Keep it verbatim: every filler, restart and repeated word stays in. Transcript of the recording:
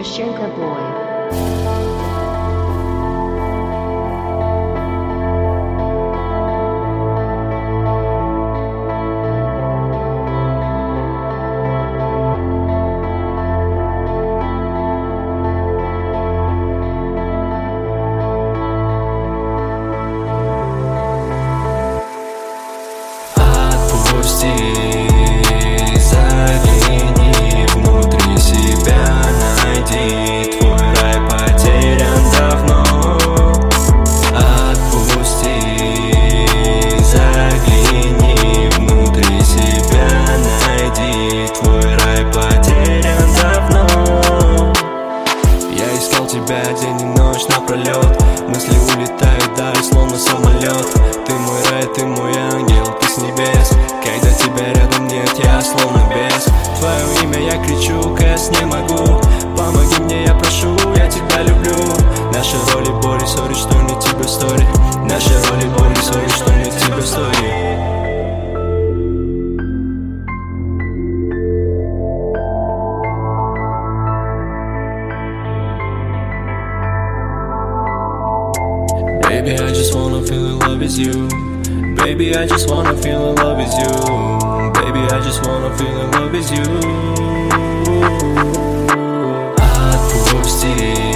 Mashenka Boy. Загляни внутри себя, найди, твой рай потерян давно. Отпусти, загляни внутри себя, найди, твой рай потерян давно. Я искал тебя день и ночь напролет, мысли улетают вдаль, словно самолет. Ты мой рай, ты мой ангел, ты с небес. Когда тебя рядом нет, я словно бес. Твое имя я кричу, кэс не могу. Помоги мне, я прошу, я тебя люблю. Наши роли боли, сори, что не тебе стори. Наши роли боли, сори, что не тебе стори. Baby, I just wanna feel in love with you. Baby, I just wanna feel in love with you. Baby, I just wanna feel in love with you. Отпусти.